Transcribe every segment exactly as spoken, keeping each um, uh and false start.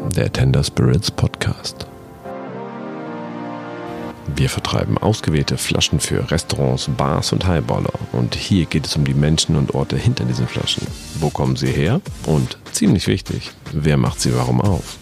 der Tender Spirits Podcast. Wir vertreiben ausgewählte Flaschen für Restaurants, Bars und Highballer. Und hier geht es um die Menschen und Orte hinter diesen Flaschen. Wo kommen sie her? Und, ziemlich wichtig, wer macht sie warum auf?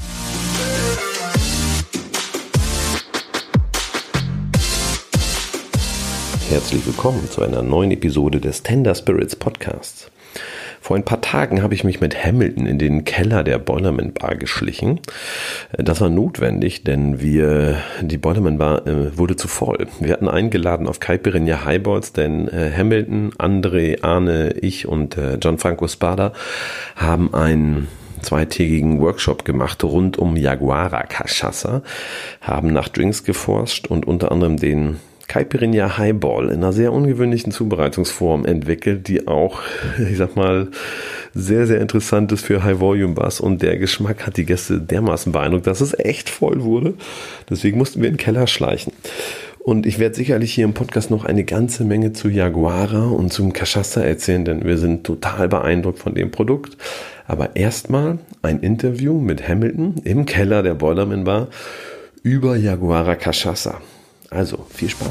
Herzlich willkommen zu einer neuen Episode des Tender Spirits Podcasts. Vor ein paar Tagen habe ich mich mit Hamilton in den Keller der Boilerman Bar geschlichen. Das war notwendig, denn wir, die Boilerman Bar äh, wurde zu voll. Wir hatten eingeladen auf Caipirinha Highballs, denn äh, Hamilton, André, Arne, ich und äh, Gianfranco Spada haben einen zweitägigen Workshop gemacht rund um Yaguara Cachaça, haben nach Drinks geforscht und unter anderem den Caipirinha Highball in einer sehr ungewöhnlichen Zubereitungsform entwickelt, die auch, ich sag mal, sehr, sehr interessant ist für High-Volume-Bars, und der Geschmack hat die Gäste dermaßen beeindruckt, dass es echt voll wurde. Deswegen mussten wir in den Keller schleichen. Und ich werde sicherlich hier im Podcast noch eine ganze Menge zu Yaguara und zum Cachaça erzählen, denn wir sind total beeindruckt von dem Produkt. Aber erstmal ein Interview mit Hamilton im Keller der Boilerman Bar über Yaguara Cachaça. Also, viel Spaß.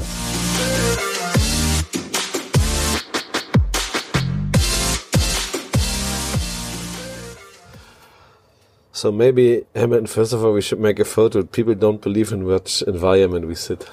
So maybe, Hamilton, first of all, we should make a photo. People don't believe in what environment we sit.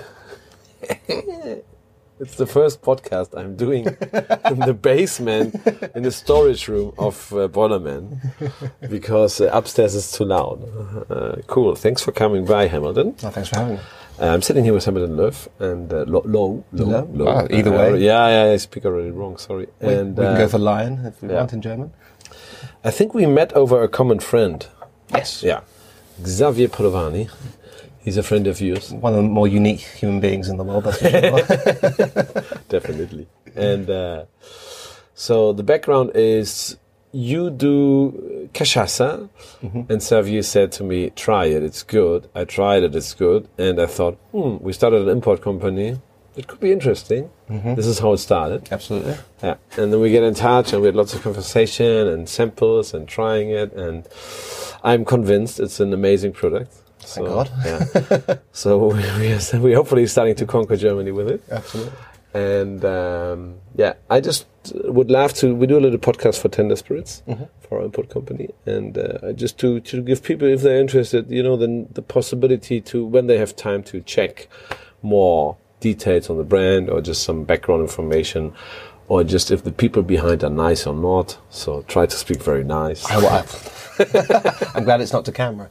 It's the first podcast I'm doing in the basement, in the storage room of uh, Boilerman, because uh, upstairs is too loud. Uh, cool. Thanks for coming by, Hamilton. Oh, thanks for having me. Uh, I'm sitting here with Hamilton Löw and uh, Low, Low, Low, Low. Ah, either way. Uh, yeah, yeah, I speak already wrong. Sorry. We, and we can uh, go for Lion if we yeah. want in German. I think we met over a common friend. Yes. Yeah, Xavier Padovani. He's a friend of yours. One of the more unique human beings in the world, that's for sure. Definitely. And uh, so the background is you do cachaça, mm-hmm. and Xavier said to me, try it, it's good. I tried it, it's good. And I thought, hmm, we started an import company. It could be interesting. Mm-hmm. This is how it started. Absolutely. Yeah. And then we get in touch and we had lots of conversation and samples and trying it. And I'm convinced it's an amazing product. Thank so, God. Yeah. So we, we are we hopefully starting to conquer Germany with it. Absolutely. And um, yeah, I just would love to. We do a little podcast for Tender Spirits, mm-hmm. for our import company, and uh, just to to give people, if they're interested, you know, then the possibility to, when they have time, to check more details on the brand or just some background information, or just if the people behind are nice or not. So try to speak very nice. I, well, I'm glad it's not to camera.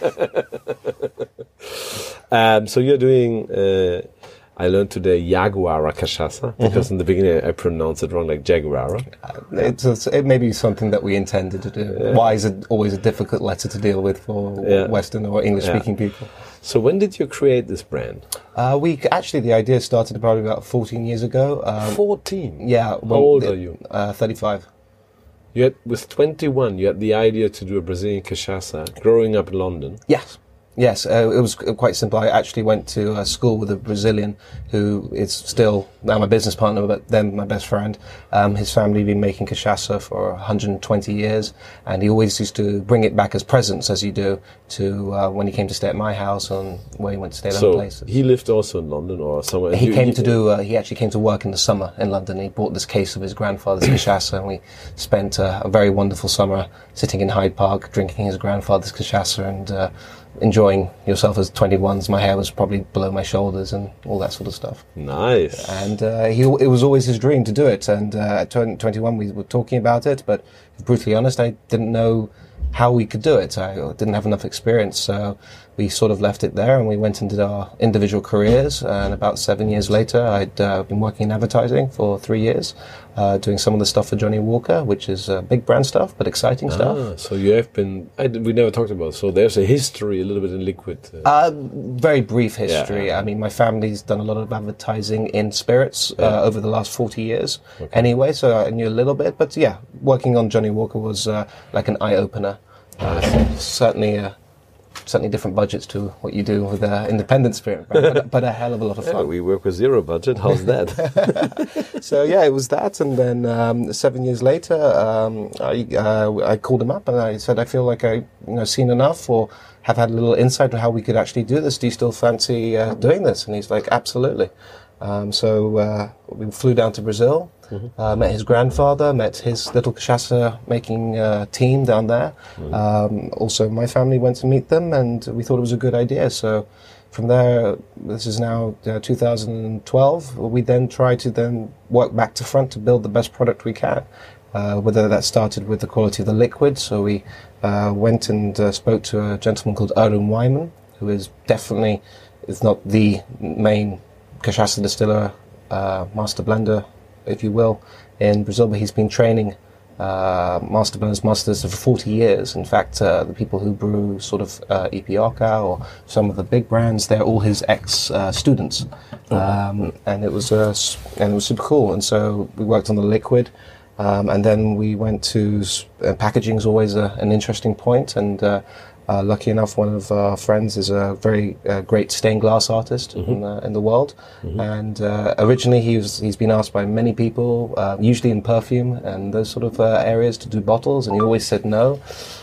um, so you're doing, uh, I learned today, Yaguara Cachaça, because mm-hmm. in the beginning I pronounced it wrong, like Jaguara. Uh, it's a, it may be something that we intended to do. Yeah. Y is a, always a difficult letter to deal with for yeah. Western or English-speaking yeah. people. So when did you create this brand? Uh, we actually, the idea started probably about fourteen years ago. Um, fourteen? Yeah. How old the, are you? Uh, thirty-five. You had, with twenty-one, you had the idea to do a Brazilian cachaça, growing up in London. Yes. Yes, uh, it was quite simple. I actually went to uh, school with a Brazilian who is still now my business partner, but then my best friend. Um, his family had been making cachaça for one hundred twenty years, and he always used to bring it back as presents, as you do, to uh, when he came to stay at my house and where he went to stay at so other places. He lived also in London or somewhere? He you, came you, to do, uh, he actually came to work in the summer in London. He bought this case of his grandfather's cachaça, and we spent uh, a very wonderful summer sitting in Hyde Park, drinking his grandfather's cachaça and uh, enjoying yourself as twenty-ones. My hair was probably below my shoulders and all that sort of stuff. Nice. And uh, he, it was always his dream to do it. And uh, at twenty-one, we were talking about it, but brutally honest, I didn't know how we could do it. I didn't have enough experience, so we sort of left it there and we went and did our individual careers. And about seven years later, I'd uh, been working in advertising for three years, uh, doing some of the stuff for Johnny Walker, which is uh, big brand stuff, but exciting ah, stuff. So you have been, I, we never talked about, so there's a history a little bit in liquid. Uh, uh, very brief history. Yeah. I mean, my family's done a lot of advertising in spirits uh, yeah. over the last forty years okay. anyway, so I knew a little bit. But yeah, working on Johnny Walker was uh, like an eye-opener. Uh, certainly uh, certainly different budgets to what you do with the independent spirit brand, but, but a hell of a lot of fun. Yeah, we work with zero budget. How's that? So yeah, it was that, and then um, seven years later, um, I uh, I called him up and I said, I feel like I you know seen enough, or have had a little insight on how we could actually do this. Do you still fancy uh, doing this? And he's like, absolutely. Um, so uh, we flew down to Brazil, mm-hmm. uh, met his grandfather, met his little cachaça making uh, team down there. Mm-hmm. Um, also, my family went to meet them, and we thought it was a good idea. So from there, this is now uh, two thousand twelve. We then try to then work back to front to build the best product we can. Uh, whether that started with the quality of the liquid, so we uh, went and uh, spoke to a gentleman called Arun Wyman, who is definitely, if not the main cachaça distiller, uh, master blender, if you will, in Brazil, but he's been training uh, master blenders, masters for forty years. In fact, uh, the people who brew sort of uh, Ipioca or some of the big brands, they're all his ex-students. Uh, um, and it was uh, and it was super cool. And so we worked on the liquid. Um, and then we went to uh, packaging is always a, an interesting point, and uh, uh, lucky enough, one of our friends is a very uh, great stained glass artist mm-hmm. in, uh, in the world. Mm-hmm. And uh, originally, he was he's been asked by many people, uh, usually in perfume and those sort of uh, areas, to do bottles, and he always said no.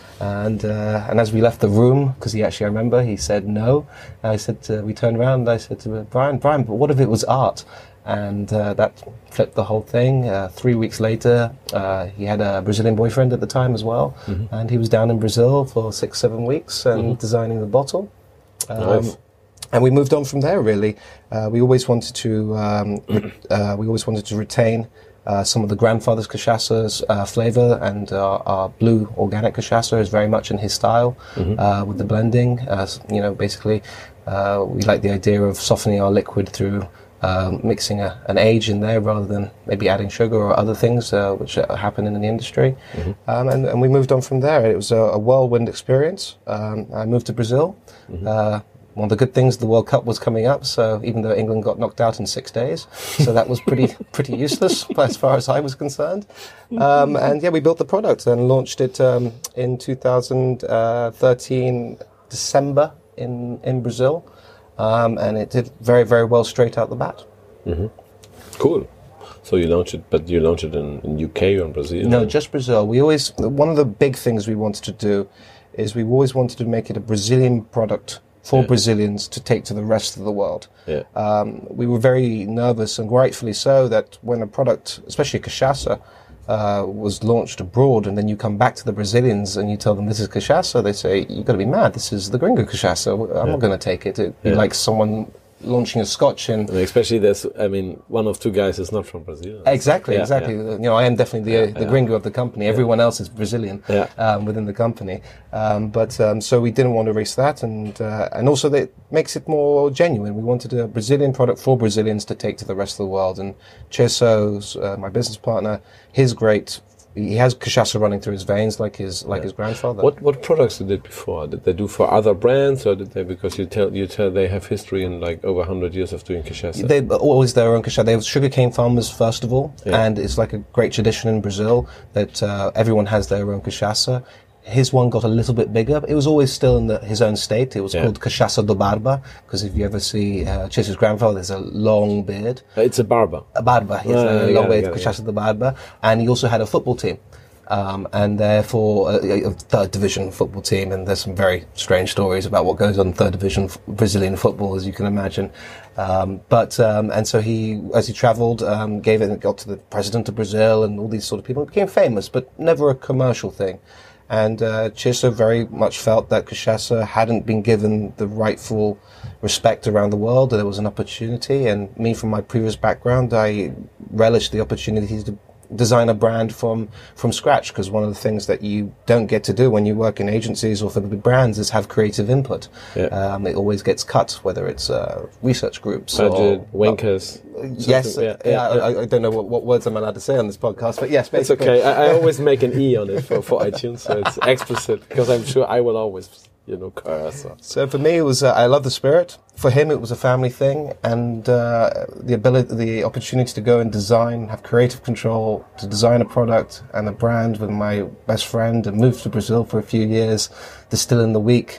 And uh, and as we left the room, because he actually I remember he said no. I said uh, we turned around and I said to him, Brian, Brian, but what if it was art? And uh, that flipped the whole thing. Uh, three weeks later, uh, he had a Brazilian boyfriend at the time as well, mm-hmm. and he was down in Brazil for six, seven weeks and mm-hmm. designing the bottle. Um, nice. And we moved on from there. Really, uh, we always wanted to. Um, uh, we always wanted to retain uh, some of the grandfather's cachaça's uh, flavor, and uh, our blue organic cachaça is very much in his style mm-hmm. uh, with the blending. Uh, you know, basically, uh, we like the idea of softening our liquid through. Uh, mixing a, an age in there rather than maybe adding sugar or other things uh, which uh, happen in the industry. Mm-hmm. Um, and, and we moved on from there. It was a, a whirlwind experience. Um, I moved to Brazil. Mm-hmm. Uh, one of the good things, the World Cup was coming up, so even though England got knocked out in six days, so that was pretty pretty useless as far as I was concerned. Um, and yeah, we built the product and launched it um, in two thousand thirteen, December in, in Brazil. Um, and it did very, very well straight out the bat. Mm-hmm. Cool. So you launched it, but you launched it in, in U K or in Brazil? No, just Brazil. We always, one of the big things we wanted to do is we always wanted to make it a Brazilian product for yeah. Brazilians to take to the rest of the world. Yeah. Um, we were very nervous, and rightfully so, that when a product, especially a cachaça, Uh, was launched abroad, and then you come back to the Brazilians and you tell them this is cachaça, they say, you've got to be mad, this is the gringo cachaça, I'm yeah. not going to take it. It'd be yeah. like someone launching a scotch in... And especially there's, I mean, one of two guys is not from Brazil. Exactly, yeah, exactly. Yeah. You know, I am definitely the, yeah, uh, the yeah. gringo of the company. Yeah. Everyone else is Brazilian yeah. um, within the company. Um, but um, so we didn't want to risk that, and uh, and also that it makes it more genuine. We wanted a Brazilian product for Brazilians to take to the rest of the world. And Cheso's, uh, my business partner, his great... He has cachaça running through his veins, like his like yeah. his grandfather. What what products did they do before? Did they do for other brands, or did they because you tell you tell they have history in like over a hundred years of doing cachaça? They always their own cachaça. They were sugarcane farmers first of all, yeah. and it's like a great tradition in Brazil that uh, everyone has their own cachaça. His one got a little bit bigger, but it was always still in the, his own state. It was yeah. called Cachaça do Barba, because if you ever see uh, Cheso's grandfather, there's a long beard. Uh, it's a barba. A barba, yes, uh, a long yeah, beard, yeah, Cachaça yeah. do Barba. And he also had a football team. Um, and therefore, a, a third division football team, and there's some very strange stories about what goes on in third division f- Brazilian football, as you can imagine. Um, but, um, and so he, as he traveled, um, gave it and got to the president of Brazil and all these sort of people. It became famous, but never a commercial thing. And uh, Cheso very much felt that cachaça hadn't been given the rightful respect around the world, that there was an opportunity. And me, from my previous background, I relished the opportunity to design a brand from from scratch, because one of the things that you don't get to do when you work in agencies or for the big brands is have creative input. Yeah. Um, it always gets cut, whether it's uh, research groups budget, or wankers. Uh, yes, yeah, yeah, yeah, yeah, yeah. I, I don't know what, what words I'm allowed to say on this podcast, but yes, it's basically. okay. I, I always make an E on it for, for iTunes, so it's explicit, because I'm sure I will always, you know, curse. Or. So for me, it was uh, I love the spirit. For him, it was a family thing, and uh, the ability, the opportunity to go and design, have creative control, to design a product and a brand with my best friend, and move to Brazil for a few years, distill in the week,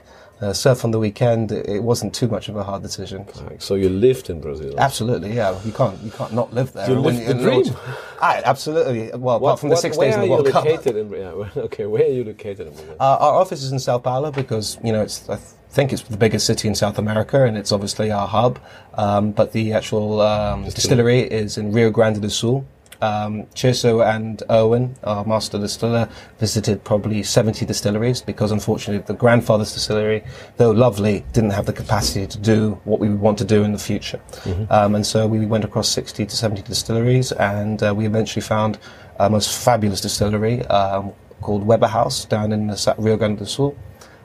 uh, surf on the weekend. It, it wasn't too much of a hard decision. So you lived in Brazil? Absolutely, yeah. You can't you can't not live there. You lived the dream. I, absolutely. Well, what, apart from the what, six days in the World Cup. Where are you located in, yeah, okay, where are you located in Brazil? Uh, our office is in Sao Paulo because, you know, it's... I think it's the biggest city in South America, and it's obviously our hub. Um, but the actual um, distillery is in Rio Grande do Sul. Um, Tirso and Owen, our master distiller, visited probably seventy distilleries because, unfortunately, the grandfather's distillery, though lovely, didn't have the capacity to do what we would want to do in the future. Mm-hmm. Um, and so we went across sixty to seventy distilleries, and uh, we eventually found a most fabulous distillery um, called Weber House down in the Rio Grande do Sul.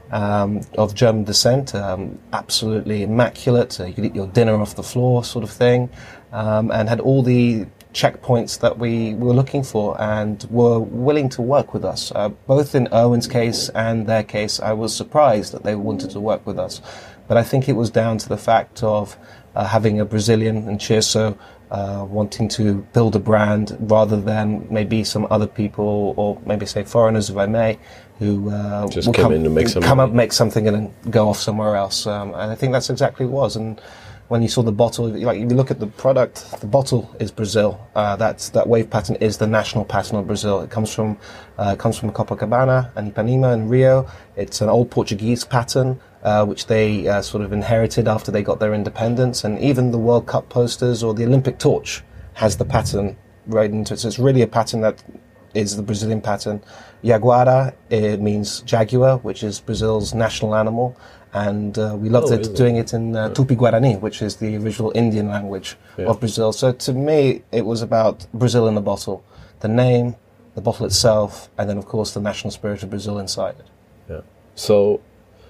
Um, of German descent, um, absolutely immaculate. Uh, you could eat your dinner off the floor, sort of thing, um, and had all the checkpoints that we were looking for, and were willing to work with us. Uh, both in Owen's case and their case, I was surprised that they wanted to work with us, but I think it was down to the fact of uh, having a Brazilian and Tirso uh, wanting to build a brand rather than maybe some other people, or maybe say foreigners, if I may, who uh, just will come come, in and make some come money. up, make something, and then go off somewhere else. Um, and I think that's exactly what it was. And when you saw the bottle, like if you look at the product, the bottle is Brazil. Uh, that's that wave pattern is the national pattern of Brazil. It comes from uh, comes from Copacabana and Ipanema and Rio. It's an old Portuguese pattern, uh, which they uh, sort of inherited after they got their independence. And even the World Cup posters or the Olympic torch has the pattern right into it. So it's really a pattern that is the Brazilian pattern. Jaguara, it means jaguar, which is Brazil's national animal. And uh, we loved oh, it doing it in uh, Tupi-Guarani, which is the original Indian language yeah. of Brazil. So to me, it was about Brazil in the bottle. The name, the bottle itself, and then, of course, the national spirit of Brazil inside it. Yeah. So,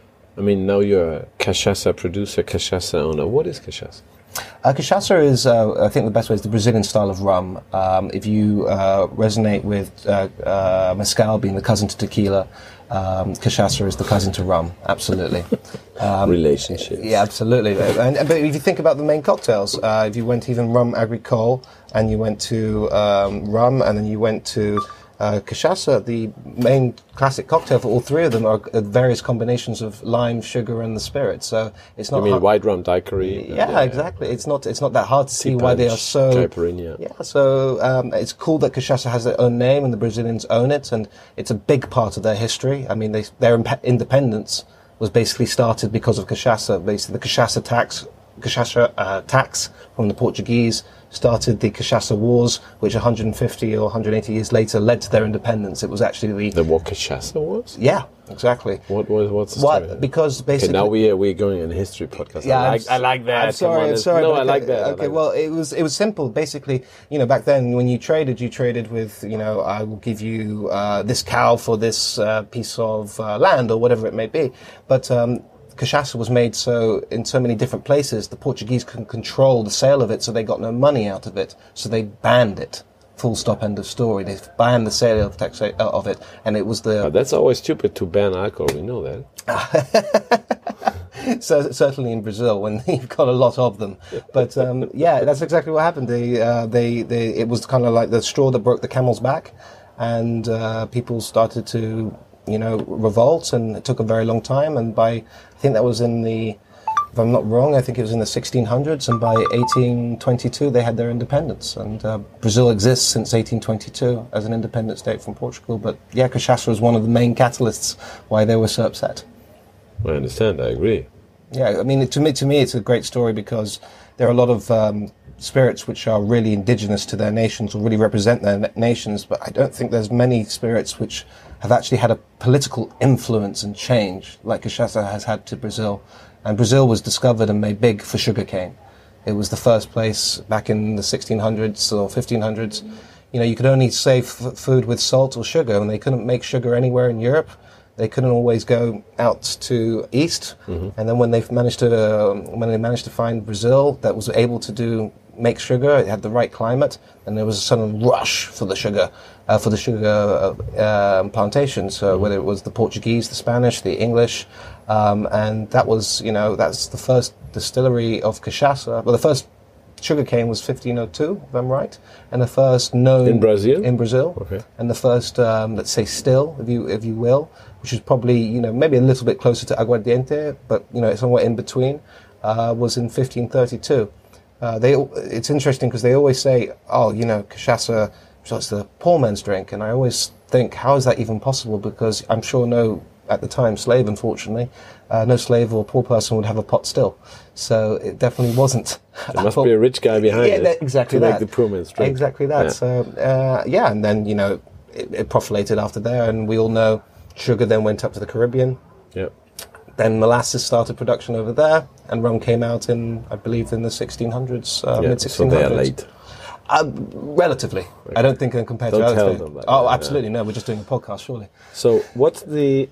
I mean, now you're a cachaça producer, cachaça owner. What is cachaça? Uh, cachaça is, uh, I think the best way is the Brazilian style of rum. Um, if you uh, resonate with uh, uh, mezcal being the cousin to tequila, um, cachaça is the cousin to rum, absolutely. Um, Relationships. Yeah, absolutely. And, and, but if you think about the main cocktails, uh, if you went even rum agricole, and you went to um, rum, and then you went to Uh, cachaça, the main classic cocktail for all three of them are uh, various combinations of lime, sugar, and the spirit. So it's not. You mean hard- white rum daiquiri? Yeah, yeah, exactly. It's not. It's not that hard to see why they are so. Caipirinha. Yeah. So um, it's cool that cachaça has their own name and the Brazilians own it, and it's a big part of their history. I mean, they, their imp- independence was basically started because of cachaça. Basically, the cachaça tax, cachaça uh, tax from the Portuguese started the Cachaça Wars, which one hundred fifty or one hundred eighty years later led to their independence. It was actually the... The what cachaça was? Yeah, exactly. What was what's the story? What? Because basically... Okay, now we are, we're going in a history podcast. Yeah, I like, I like that. I'm sorry, I'm sorry. No, I like that. Okay, I like well, that. it was it was simple. Basically, you know, back then when you traded, you traded with, you know, I will give you uh, this cow for this uh, piece of uh, land or whatever it may be. But... Um, cachaça was made so in so many different places, the Portuguese can control the sale of it, so they got no money out of it. So they banned it. Full stop, end of story. They banned the sale of, taxa- of it, and it was the... But that's always stupid to ban alcohol, we know that. So, certainly in Brazil, when you've got a lot of them. But um, yeah, that's exactly what happened. They, uh, they, they, it was kind of like the straw that broke the camel's back, and uh, people started to... you know, revolt, and it took a very long time. And by, I think that was in the, if I'm not wrong, I think it was in the sixteen hundreds, and by eighteen twenty-two they had their independence. And uh, Brazil exists since eighteen twenty-two as an independent state from Portugal. But yeah, cachaça was one of the main catalysts why they were so upset. I understand, I agree. Yeah, I mean, to me, to me, it's a great story because there are a lot of um, spirits which are really indigenous to their nations or really represent their na- nations, but I don't think there's many spirits which have actually had a political influence and change like cachaça has had to Brazil. And Brazil was discovered and made big for sugarcane. It was the first place back in the sixteen hundreds or fifteen hundreds. You know, you could only save f- food with salt or sugar, and they couldn't make sugar anywhere in Europe. They couldn't always go out to east. Mm-hmm. And then when they managed to uh, when they managed to find Brazil that was able to do make sugar, it had the right climate, and there was a sudden rush for the sugar, uh, for the sugar uh, uh, plantations. So mm-hmm. whether it was the Portuguese, the Spanish, the English, um, and that was, you know, that's the first distillery of cachaça, well, the first sugarcane was fifteen oh two, if I'm right, and the first known In Brazil? In Brazil, Okay. and the first, um, let's say, still, if you if you will, which is probably you know maybe a little bit closer to aguardiente, but you know somewhere in between, uh, was in fifteen thirty-two. Uh, they it's interesting because they always say, oh, you know, cachaça, that's the poor man's drink, and I always think, how is that even possible? Because I'm sure no, at the time, slave, unfortunately, uh, no slave or poor person would have a pot still. So it definitely wasn't. There must be a rich guy behind yeah, it that, exactly to that. make the poor man's drink. Exactly that. Yeah. So uh, yeah, and then you know it, it proliferated after there, and we all know sugar then went up to the Caribbean. Yeah. Then molasses started production over there, and rum came out in, I believe, in the sixteen hundreds, uh, Yeah, mid so sixteen they hundreds. are late. Uh, relatively. I don't think compared Don't to tell others. them that, Oh, yeah, absolutely no. We're just doing a podcast, surely. So what's the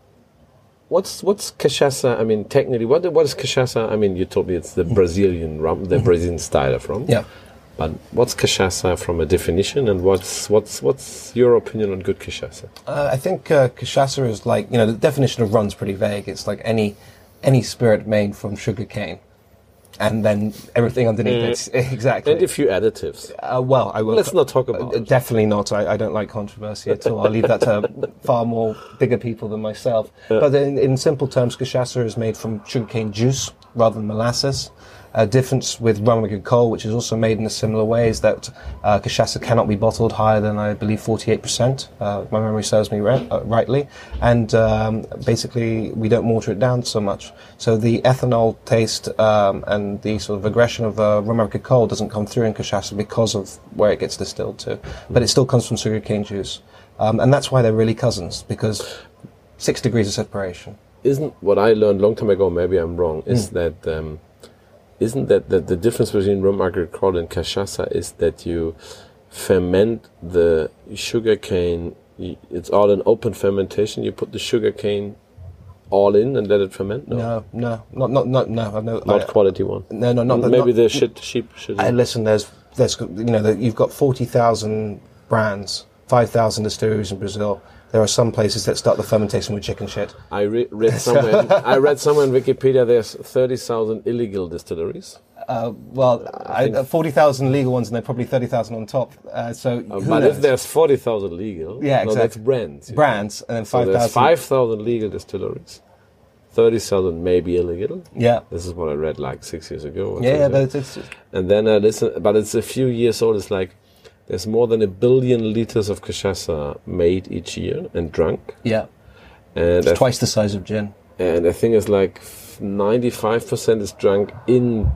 what's what's cachaça? I mean, technically, what what is cachaça? I mean, you told me it's the Brazilian rum, the Brazilian style of rum. Yeah. But what's cachaça from a definition, and what's what's what's your opinion on good cachaça? Uh, I think uh, cachaça is like, you know, the definition of run's pretty vague. It's like any any spirit made from sugar cane, and then everything underneath Mm. it's exactly. And a few additives. Uh, well, I will. Let's not talk about Uh, it. definitely not. I, I don't like controversy at all. I'll leave that to far more bigger people than myself. But in, in simple terms, cachaça is made from sugarcane juice rather than molasses. A difference with rum agricole, which is also made in a similar way, is that uh, cachaça cannot be bottled higher than, I believe, forty-eight percent. Uh, if my memory serves me right, uh, rightly. And um, basically, we don't water it down so much. So the ethanol taste um, and the sort of aggression of uh, rum agricole doesn't come through in cachaça because of where it gets distilled to. But it still comes from sugarcane juice. Um, and that's why they're really cousins, because six degrees of separation. Isn't what I learned a long time ago? Maybe I'm wrong. Is Mm. that um, isn't that, that the difference between rum agricole and cachaça is that you ferment the sugar cane? It's all an open fermentation. You put the sugar cane all in and let it ferment. No, no, not not not no. I know, not I, quality one. No, no, not Maybe not, the shit sheep should. I listen. There's there's you know that you've got forty thousand brands, five thousand distilleries in Brazil. There are some places that start the fermentation with chicken shit. I re- read somewhere. in, I read somewhere in Wikipedia. There's thirty thousand illegal distilleries. Uh, well, I I, forty thousand legal ones, and there are probably thirty thousand on top. Uh, so, Uh, who but knows? if there's forty thousand legal, Yeah, no, exactly. that's brands. you brands, and then So five there's thousand. five thousand legal distilleries, thirty thousand maybe illegal. Yeah, This is what I read like six years ago. or yeah, yeah. something. But it's, it's, And then I listen, but it's a few years old. It's like there's more than a billion liters of cachaça made each year and drunk. yeah, And it's I, twice the size of gin. and I think it's like ninety-five percent is drunk in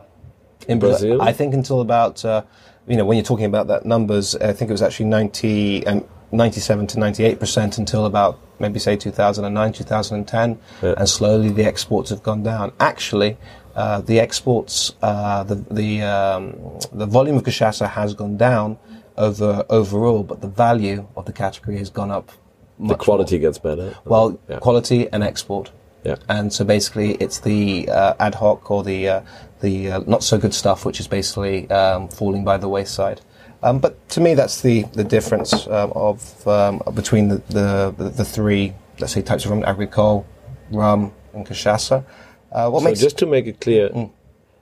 In Brazil? I think until about, uh, you know, when you're talking about that numbers, I think it was actually ninety, um, ninety-seven to ninety-eight percent until about maybe say two thousand nine, two thousand ten, Yeah. and slowly the exports have gone down. Actually, uh, the exports, uh, the the um, the volume of cachaça has gone down over overall, but the value of the category has gone up. the Much quality gets better. Well, yeah. quality and export. Yeah. And so basically, it's the uh, ad hoc or the uh, the uh, not so good stuff, which is basically um, falling by the wayside. Um, but to me, that's the the difference um, of um, between the, the the the three, let's say, types of rum: agricole, rum, and cachaça. Uh, what So makes just to make it clear, Mm.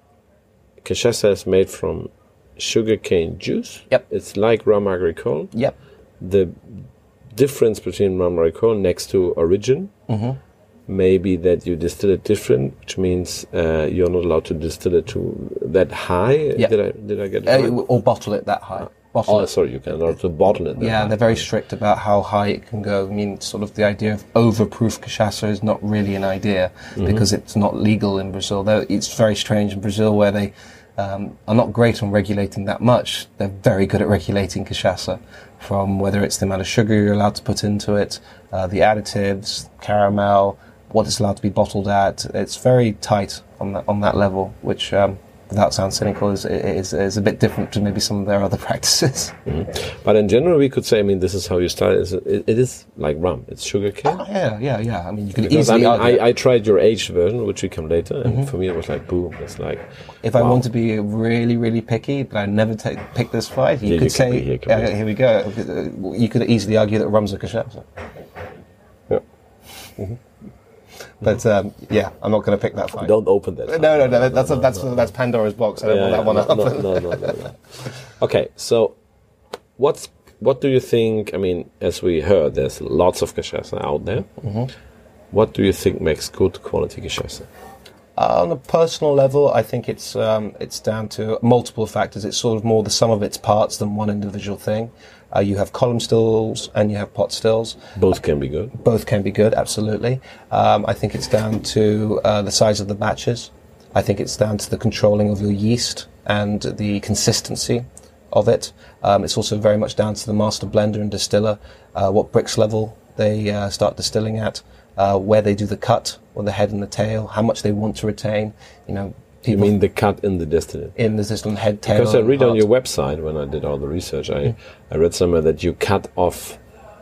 cachaça is made from sugarcane juice. Yep. It's like rum agricole. Yep. The difference between rum agricole next to origin Mm-hmm. may be that you distill it different, which means uh, you're not allowed to distill it to that high. Yeah. Did I did I get it Uh, right? or bottle it that high. Bottle Oh, it. sorry, you cannot to bottle it. that Yeah, high. they're very strict about how high it can go. I mean, sort of the idea of overproof cachaça is not really an idea because it's not legal in Brazil. Though it's very strange in Brazil where they um, are not great on regulating that much. They're very good at regulating cachaça, from whether it's the amount of sugar you're allowed to put into it, uh, the additives, caramel, what it's allowed to be bottled at. It's very tight on that on that level, which. Um, Without sounding cynical, is, is is a bit different to maybe some of their other practices. But in general, we could say, I mean, this is how you start. It, it, it is like rum. It's sugarcane. Oh, yeah, yeah, yeah. I mean, you could Because, I easily mean, argue. I, I tried your aged version, which we come later, and Mm-hmm. for me it was like, boom. It's like, If I wow. want to be really, really picky, but I never take, pick this fight, you Yeah, could you can say, be here, come uh, here. here we go. Uh, You could easily argue that rum's a cachaça. Yeah. But um, yeah, I'm not going to pick that fight. Don't open that. No, no, no. That's no, no, that's no, that's Pandora's box. I don't yeah, want that yeah, one no, open. No, no, no, no, no. Okay, so what's what do you think? I mean, as we heard, there's lots of cachaça out there. Mm-hmm. What do you think makes good quality cachaça? Uh, on a personal level, I think it's um, it's down to multiple factors. It's sort of more the sum of its parts than one individual thing. Uh, you have column stills and you have pot stills. Both can be good. Both can be good, absolutely. Um, I think it's down to uh, the size of the batches. I think it's down to the controlling of your yeast and the consistency of it. Um, it's also very much down to the master blender and distiller, uh, what bricks level they uh, start distilling at. Uh, where they do the cut, or the head and the tail, how much they want to retain. You know, you mean the cut in the distillate? In the distillate, head, tail. Because I read on your website when I did all the research, I, mm. I read somewhere that you cut off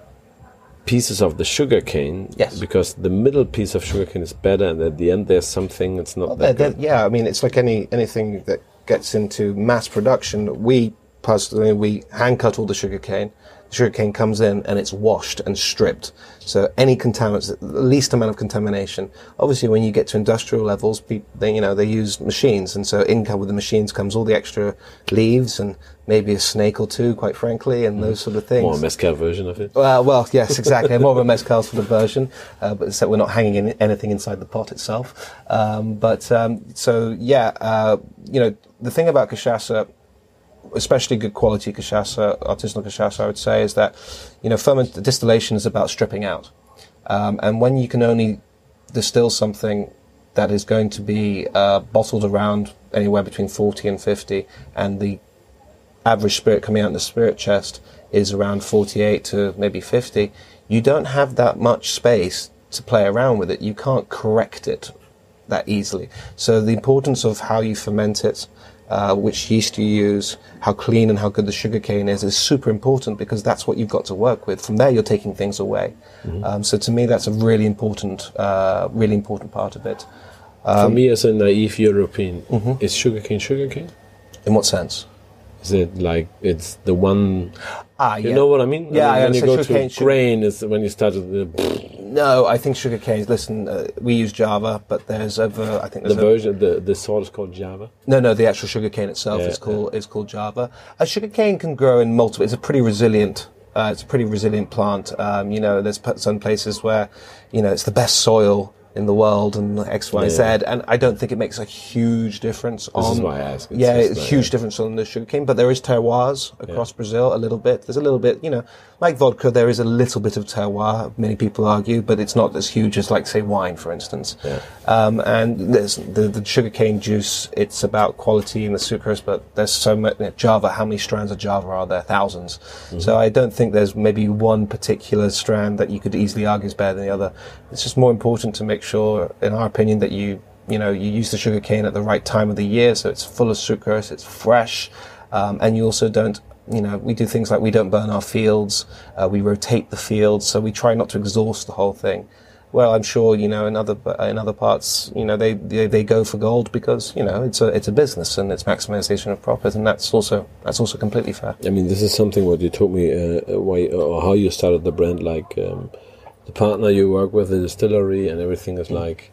pieces of the sugar cane. Yes. Because the middle piece of sugar cane is better, and at the end there's something that's not well, that they're, good. They're, yeah, I mean, it's like any anything that gets into mass production. We personally we hand cut all the sugar cane. The sugar cane comes in and it's washed and stripped. So any contaminants, the least amount of contamination. Obviously, when you get to industrial levels, people, they, you know, they use machines, and so in with the machines comes all the extra leaves and maybe a snake or two, quite frankly, and mm. those sort of things. More a mezcal version of it. Well, well, yes, exactly. More of a mezcal sort of version, uh, but so we're not hanging in anything inside the pot itself. Um, but um, so yeah, uh, you know, the thing about cachaça, especially good quality cachaça, artisanal cachaça, I would say, is that, you know, ferment distillation is about stripping out. Um, and when you can only distill something that is going to be uh, bottled around anywhere between forty and fifty, and the average spirit coming out in the spirit chest is around forty-eight to maybe fifty, you don't have that much space to play around with it. You can't correct it that easily. So the importance of how you ferment it, Uh, which yeast you use, how clean and how good the sugar cane is, is super important, because that's what you've got to work with. From there, you're taking things away. Mm-hmm. Um, so to me, that's a really important, uh, really important part of it. Um, For me, as a naive European, mm-hmm. is sugarcane sugarcane? In what sense? Is it like it's the one? Ah, you yeah. know what I mean? Yeah, I mean, I when you go cane, to grain, is when you start with the. No, I think sugar canes. Listen, uh, we use Java, but there's over. I think there's the version. The the sort is called Java. No, no, the actual sugar cane itself yeah, is called yeah. is called Java. A sugar cane can grow in multiple. It's a pretty resilient. Uh, it's a pretty resilient plant. Um, you know, there's some places where, you know, it's the best soil in the world and X, Y, Z, yeah. and I don't think it makes a huge difference. This on, is why I ask. It's yeah, just, a uh, huge difference on the sugarcane, but there is terroirs across yeah. Brazil a little bit. There's a little bit, you know, like vodka, there is a little bit of terroir, many people argue, but it's not as huge as, like, say, wine, for instance. Yeah. Um, and there's the, the sugarcane juice, it's about quality and the sucrose, but there's so much, you know, Java, how many strands of Java are there? Thousands. Mm-hmm. So I don't think there's maybe one particular strand that you could easily argue is better than the other. It's just more important to make sure, in our opinion, that you, you know, you use the sugarcane at the right time of the year, so it's full of sucrose, it's fresh, um, and you also don't, you know, we do things like we don't burn our fields, uh, we rotate the fields, so we try not to exhaust the whole thing. Well, I'm sure, you know, in other in other parts, you know, they, they they go for gold because, you know, it's a it's a business and it's maximization of profit, and that's also that's also completely fair. I mean, this is something what you told me uh, why or how you started the brand, like um, the partner you work with, the distillery, and everything is like.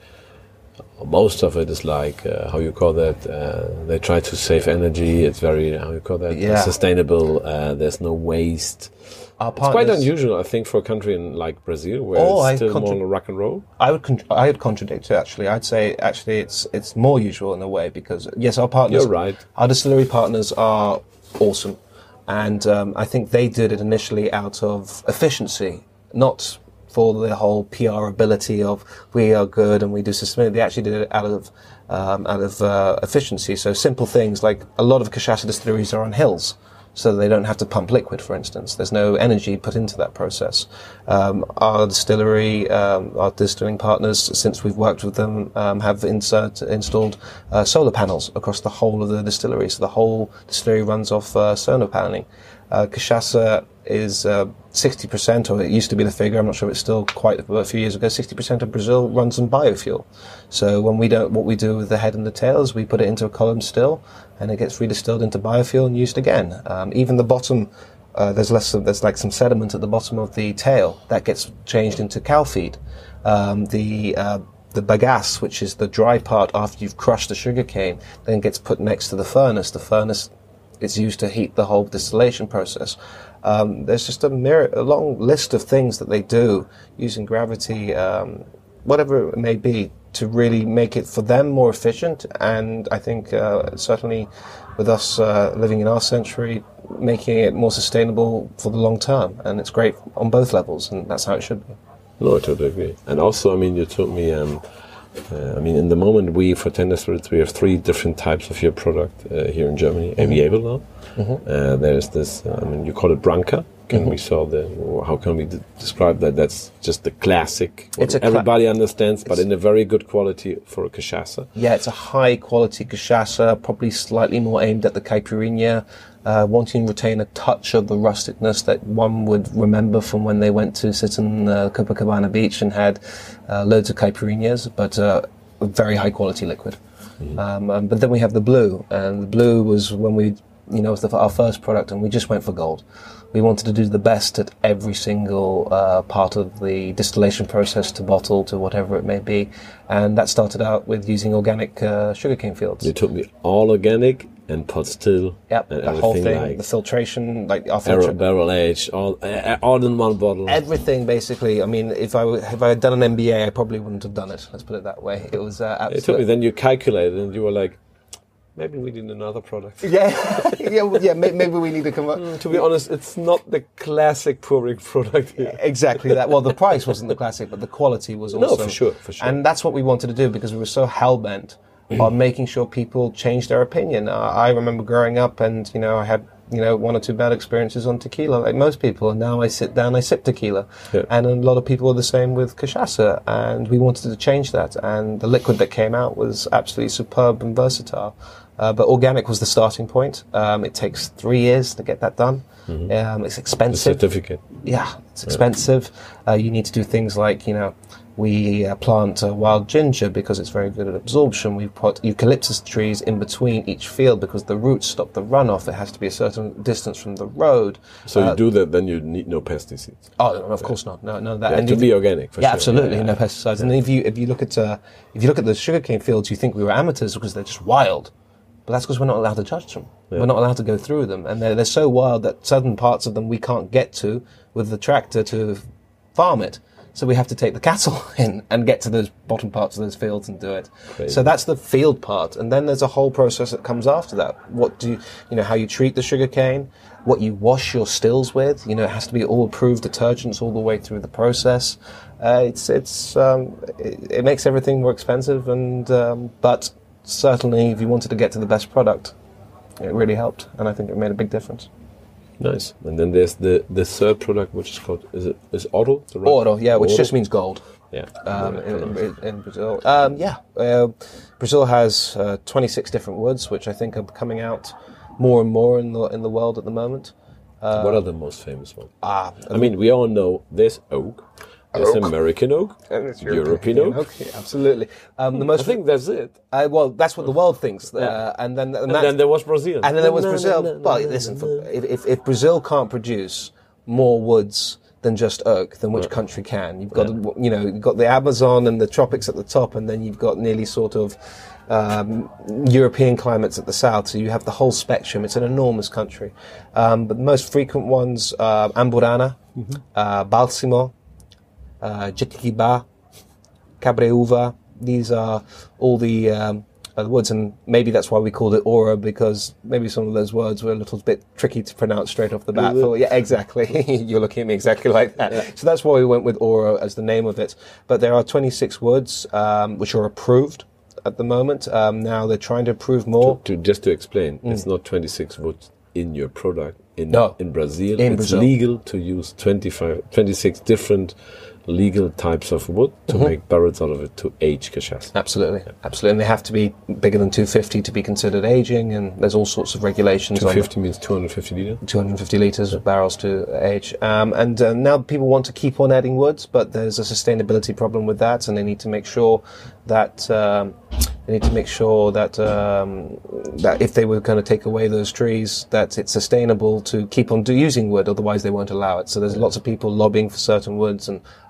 Most of it is like uh, how you call that. Uh, they try to save energy. It's very how you call that yeah. sustainable. Uh, there's no waste. Our it's quite unusual, I think, for a country in like Brazil where oh, it's still contra- more rock and roll. I would con- I would contradict it actually. I'd say actually it's it's more usual in a way because yes, our partners. You're right. Our distillery partners are awesome, and um, I think they did it initially out of efficiency, not for the whole P R ability of we are good and we do systematic. They actually did it out of um, out of uh, efficiency. So simple things like a lot of cachaça distilleries are on hills, so they don't have to pump liquid, for instance. There's no energy put into that process. Um, our distillery, um, our distilling partners, since we've worked with them, um, have insert, installed uh, solar panels across the whole of the distillery. So the whole distillery runs off uh, solar paneling. Uh, cachaça is uh, sixty percent, or it used to be the figure, I'm not sure if it's still quite, a few years ago, sixty percent of Brazil runs on biofuel. So when we don't, what we do with the head and the tail is we put it into a column still, and it gets redistilled into biofuel and used again. Um, even the bottom, uh, there's less, there's like some sediment at the bottom of the tail that gets changed into cow feed. Um, the uh, the bagasse, which is the dry part after you've crushed the sugarcane, then gets put next to the furnace. The furnace is used to heat the whole distillation process. Um, there's just a, myriad, a long list of things that they do using gravity, um, whatever it may be, to really make it for them more efficient. And I think uh, certainly with us uh, living in our century, making it more sustainable for the long term. And it's great on both levels, and that's how it should be. No, I totally agree. And also, I mean, you told me, um, uh, I mean, in the moment we, for Tender Spirits, we have three different types of your product uh, here in Germany, mm-hmm. available now. Mm-hmm. Uh, there's this, uh, I mean, you call it Branca. Can mm-hmm. we saw the, how can we d- describe that? That's just the classic, what a everybody cla- understands, but in a very good quality for a cachaça. Yeah, it's a high quality cachaça, probably slightly more aimed at the caipirinha, uh, wanting to retain a touch of the rusticness that one would remember from when they went to sit on uh, Copacabana Beach and had uh, loads of caipirinhas, but uh, a very high quality liquid. Mm-hmm. Um, um, but then we have the blue, and the blue was when we, you know, it was the, our first product, and we just went for gold. We wanted to do the best at every single uh, part of the distillation process, to bottle, to whatever it may be. And that started out with using organic uh, sugarcane fields. You took me all organic and pot still. Yep, and the whole thing, like the filtration, like our barrel, filter- barrel age, all uh, all in one bottle. Everything, basically. I mean, if I, w- if I had done an M B A, I probably wouldn't have done it. Let's put it that way. It was uh, absolutely... It took me, then you calculated and you were like, maybe we need another product. Yeah, yeah, well, yeah. Maybe we need to come up. Mm, to be honest, it's not the classic Puric product here. Exactly that. Well, the price wasn't the classic, but the quality was also. No, for sure, for sure. And that's what we wanted to do, because we were so hell-bent on making sure people changed their opinion. Uh, I remember growing up, and you know, I had you know one or two bad experiences on tequila, like most people. And now I sit down, I sip tequila, yeah. And a lot of people are the same with cachaça. And we wanted to change that. And the liquid that came out was absolutely superb and versatile. Uh, but organic was the starting point. Um, it takes three years to get that done. Mm-hmm. Um, it's expensive. The certificate. Yeah, it's expensive. Yeah. Uh, you need to do things like, you know, we uh, plant uh, wild ginger because it's very good at absorption. We put eucalyptus trees in between each field because the roots stop the runoff. It has to be a certain distance from the road. So uh, you do that, then you need no pesticides. Oh, no, of yeah. course not. No, no. That yeah, and to if, be organic, for yeah, sure. Absolutely, yeah, no yeah. pesticides. Yeah. And if you if you look at uh, if you look at the sugarcane fields, you think we were amateurs because they're just wild. But that's because we're not allowed to judge them. Yeah. We're not allowed to go through them. And they're, they're so wild that certain parts of them we can't get to with the tractor to farm it. So we have to take the cattle in and get to those bottom parts of those fields and do it. Crazy. So that's the field part. And then there's a whole process that comes after that. What do you, you know, how you treat the sugarcane, what you wash your stills with. You know, it has to be all approved detergents all the way through the process. Uh, it's, it's, um, it, it makes everything more expensive and, um, but certainly, if you wanted to get to the best product, it really helped, and I think it made a big difference. Nice. And then there's the, the third product, which is called is it is Oro? The right? Oro, yeah, which Oro? just means gold. Yeah. Um, in, in, in Brazil, um, yeah, uh, Brazil has uh, twenty-six different woods, which I think are coming out more and more in the in the world at the moment. Uh, what are the most famous ones? Ah, I mean, we all know there's oak. There's oak. American oak, and it's European, European oak. oak. Yeah, absolutely. Um, the most I think that's it. Uh, well, that's what the world thinks. Uh, yeah. And then and, and then there was Brazil. And then there was Brazil. But listen, for, if, if, if Brazil can't produce more woods than just oak, then which yeah. country can? You've got, yeah. you know, you've got the Amazon and the tropics at the top, and then you've got nearly sort of um, European climates at the south. So you have the whole spectrum. It's an enormous country. Um, but the most frequent ones are Amburana, mm-hmm. uh, Balsamo, Uh, Jequitibá, Cabreúva. These are all the, um, uh, the woods, and maybe that's why we called it Oro, because maybe some of those words were a little bit tricky to pronounce straight off the bat. So, yeah, exactly. You're looking at me exactly like that. Yeah. So that's why we went with Oro as the name of it. But there are twenty-six woods um, which are approved at the moment. Um, now they're trying to approve more. To, to, just to explain, mm. it's not twenty-six woods in your product. In, no. in Brazil, in it's Brazil. legal to use twenty-five, twenty-six different legal types of wood to mm-hmm. make barrels out of it to age cachaça. Absolutely, yeah. absolutely. And they have to be bigger than two fifty to be considered aging, and there's all sorts of regulations. two fifty means two hundred fifty litres? two hundred fifty litres of barrels to age. Um, and uh, now people want to keep on adding woods, but there's a sustainability problem with that, and they need to make sure that um, they need to make sure that um, that if they were going to take away those trees, that it's sustainable to keep on do using wood. Otherwise, they won't allow it. So there's lots of people lobbying for certain woods, and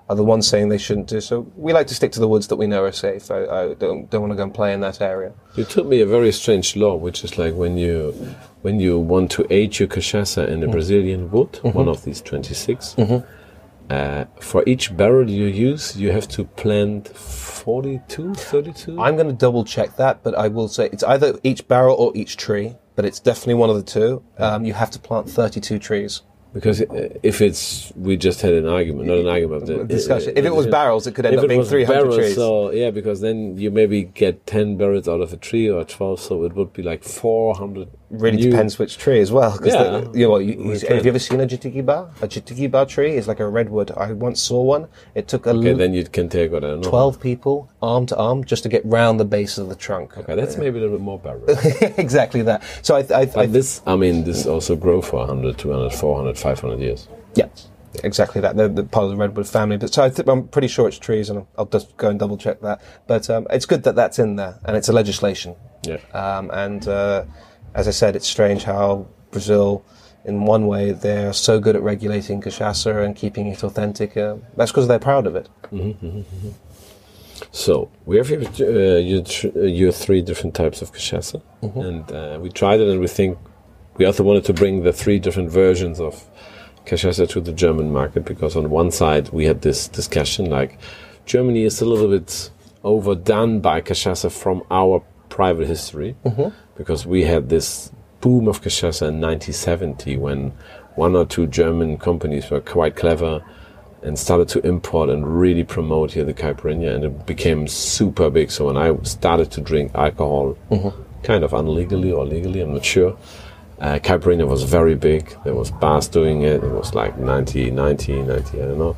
are the ones saying they shouldn't do. So we like to stick to the woods that we know are safe. I, I don't, don't want to go and play in that area. You told me a very strange law, which is like when you when you want to age your cachaça in a mm. Brazilian wood, mm-hmm. one of these twenty-six, mm-hmm. uh, for each barrel you use, you have to plant forty-two, thirty-two? I'm going to double check that, but I will say it's either each barrel or each tree, but it's definitely one of the two. Um, you have to plant thirty-two trees. Because if it's, we just had an argument, not an argument, but discussion. If it was barrels, it could end if up it being was three hundred barrels, trees. So yeah, because then you maybe get ten barrels out of a tree or twelve, so it would be like four hundred. Really new. Depends which tree as well. Cause yeah, the, you know, you, you, have you ever seen a jitikiba? A jitikiba tree is like a redwood. I once saw one. It took a okay, l- then you can take what I don't know. twelve people, arm to arm, just to get round the base of the trunk. Okay, that's maybe a little bit more barrel. Exactly that. So I, I, I but this, I mean, this also grow for one hundred, two hundred, four hundred, five hundred years. Yeah, exactly that. They're, they're part of the redwood family. But so I th- I'm pretty sure it's trees, and I'll, I'll just go and double check that. But um, it's good that that's in there, and it's a legislation. Yeah. Um, and uh, as I said, it's strange how Brazil, in one way, they're so good at regulating cachaça and keeping it authentic. Uh, that's because they're proud of it. Mm-hmm, mm-hmm. So we have here, uh, your, tr- your three different types of cachaça, mm-hmm. and uh, we tried it, and we think we also wanted to bring the three different versions of cachaça to the German market, because on one side we had this discussion like Germany is a little bit overdone by cachaça from our private history, mm-hmm. because we had this boom of cachaça in nineteen seventy when one or two German companies were quite clever and started to import and really promote here the caipirinha, and it became super big. So when I started to drink alcohol, mm-hmm. kind of unlegally or legally, I'm not sure, Uh, caipirinha was very big. There was bars doing it. It was like ninety, ninety, ninety, I don't know.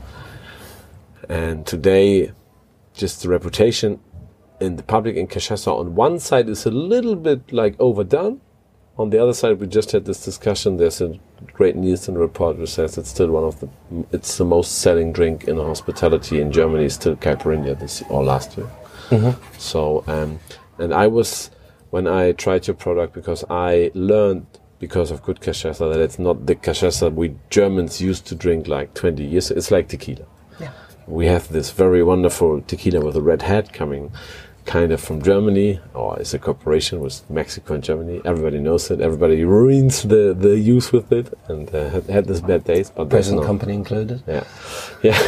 And today, just the reputation in the public in cachaça on one side is a little bit like overdone. On the other side, we just had this discussion. There's a great Nielsen report which says it's still one of the, it's the most selling drink in hospitality in Germany, still caipirinha this or last year. Mm-hmm. So, um, and I was, when I tried your product, because I learned because of good cachaça that it's not the cachaça we Germans used to drink like twenty years. It's like tequila. Yeah. We have this very wonderful tequila with a red hat coming kind of from Germany, or it's a cooperation with Mexico and Germany. Everybody knows it. Everybody ruins the, the use with it, and uh, had, had this bad days. But present no, company included. Yeah. Yeah.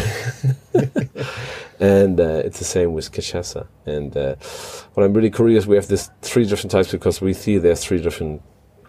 And uh, it's the same with cachaça. And uh, what I'm really curious, we have this three different types because we see there's three different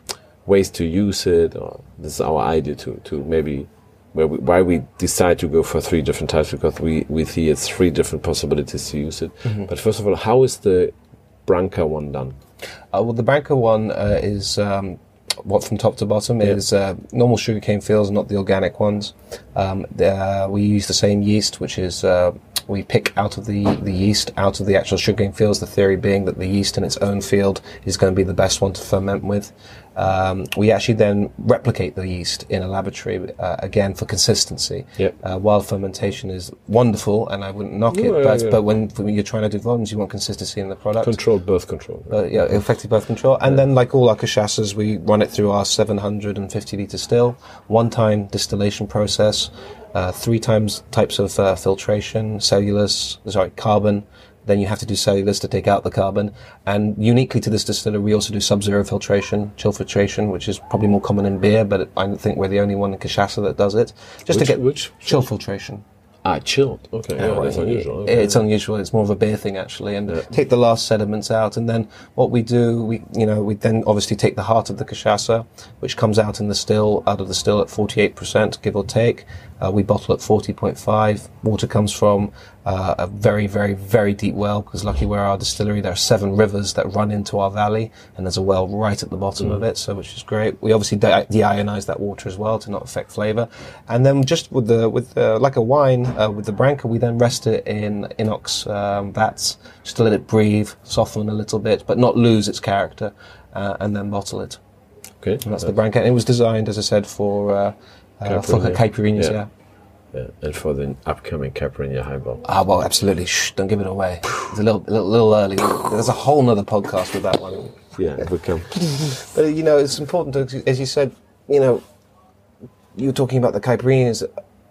ways to use it, or this is our idea to, to maybe where we, why we decide to go for three different types, because we, we see it's three different possibilities to use it. Mm-hmm. But first of all, how is the Branca one done? Uh, well, the Branca one uh, is um, what from top to bottom yeah. is uh, normal sugarcane fields, not the organic ones. Um, uh, we use the same yeast, which is uh, we pick out of the, the yeast out of the actual sugarcane fields, the theory being that the yeast in its own field is going to be the best one to ferment with. Um, we actually then replicate the yeast in a laboratory, uh, again, for consistency. Yep. Uh, while fermentation is wonderful, and I wouldn't knock it, yeah, but, yeah. but when, when you're trying to do volumes, you want consistency in the product. Controlled birth control. Uh, yeah, effective birth control. And yeah. then, like all our cachaças, we run it through our seven hundred fifty litre still, one-time distillation process, uh, three times types of uh, filtration, cellulose, sorry, carbon. Then you have to do cellulose to take out the carbon. And uniquely to this distiller, we also do sub-zero filtration, chill filtration, which is probably more common in beer, but I think we're the only one in cachaça that does it. Just which, to get which chill filtration. Ah, chilled. Okay, yeah, yeah, that's unusual. Okay. It's unusual. It's more of a beer thing, actually. And yeah. take the last sediments out, and then what we do, we you know, we then obviously take the heart of the cachaça, which comes out in the still, out of the still at forty-eight percent, give or take. Uh, we bottle at forty point five. Water comes from uh, a very, very, very deep well, because lucky we're our distillery, there are seven rivers that run into our valley, and there's a well right at the bottom mm. of it, so which is great. We obviously de- deionize that water as well to not affect flavor. And then just with the, with uh, like a wine, uh, with the Branca, we then rest it in inox um, vats, just to let it breathe, soften a little bit, but not lose its character, uh, and then bottle it. Okay. And that's the Branca. And it was designed, as I said, for uh, uh, for caipirinhas, yeah. yeah. Yeah, and for the upcoming caipirinha highball. Ah, well, absolutely. Shh, don't give it away. It's a little, a little, little early. There's a whole nother podcast with that one. Yeah, it will come. But, you know, it's important to, as you said, you know, you were talking about the caipirinhas.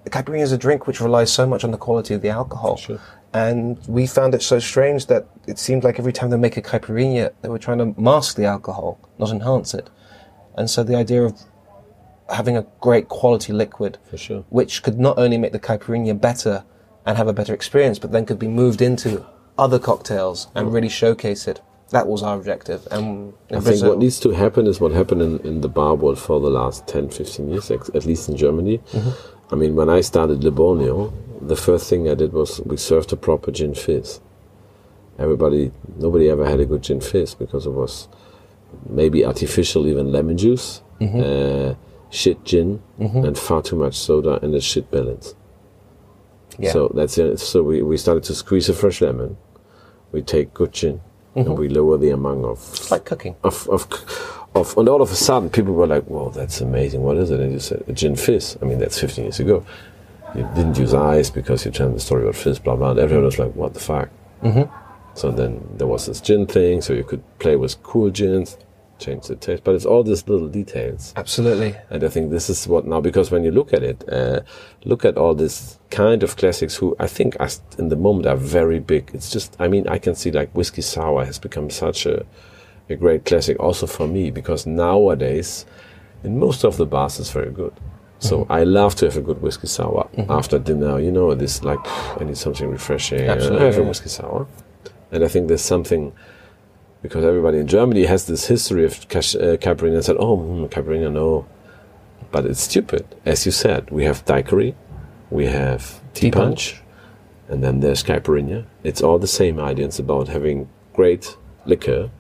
caipirinha is a drink which relies so much on the quality of the alcohol. Sure. And we found it so strange that it seemed like every time they make a caipirinha, they were trying to mask the alcohol, not enhance it. And so the idea of having a great quality liquid, For sure. which could not only make the caipirinha better and have a better experience, but then could be moved into other cocktails and really showcase it. That was our objective. And I think what needs to happen is what happened in, in the bar world for the last ten, fifteen years, ex- at least in Germany. Mm-hmm. I mean, when I started Le Borneo, the first thing I did was we served a proper gin fizz. Everybody, nobody ever had a good gin fizz because it was maybe artificial, even lemon juice, mm-hmm. uh, shit gin, mm-hmm. and far too much soda and a shit balance. Yeah. So that's it. So we, we started to squeeze a fresh lemon. We take good gin. Mm-hmm. And we lower the amount of... It's like cooking. Of, of, of, and all of a sudden, people were like, "Whoa, that's amazing. What is it?" And you said, "A gin fizz." I mean, that's fifteen years ago. You didn't use ice because you told the story about fizz, blah, blah. And everyone was like, "What the fuck?" Mm-hmm. So then there was this gin thing, so you could play with cool gins, change the taste. But it's all these little details. Absolutely. And I think this is what now, because when you look at it, uh, look at all this kind of classics who I think are, in the moment are very big. It's just, I mean, I can see like Whiskey Sour has become such a, a great classic also for me, because nowadays in most of the bars it's very good. So mm-hmm. I love to have a good Whiskey Sour mm-hmm. after dinner, you know, this like, I need something refreshing. Absolutely, I have yeah. a Whiskey Sour. And I think there's something, because everybody in Germany has this history of cash, uh, caipirinha and said, oh, mm, caipirinha, no. But it's stupid. As you said, we have daiquiri, we have tea punch, punch, and then there's caipirinha. It's all the same idea. It's about having great liquor